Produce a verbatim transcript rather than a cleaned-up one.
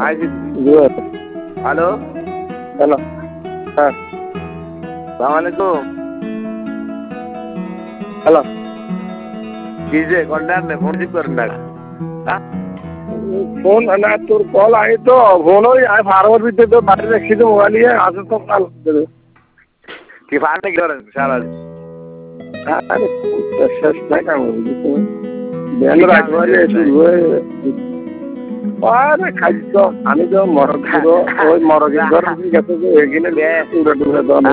hello hello হ্যাঁ সালাম আলাইকুম হ্যালো কি যে কন্টাক্ট নেই ফোন রিসিভ করেন না ফোন না তোর কল আই তো ফোন ওই ফার্মার ভিতরে তো বাইরে রাখছি তো মোবাইল নিয়ে আসে তো কাল কি ফার্মে কি করেন সারা আরে শেষ নাই কাম বুঝছো বেল রাখবারে শুরু হয়ে আরে খাদ্য আমি তো মরগ ওই মরগের ঘর গেছে যে এখানে পুরো ডুবে দাও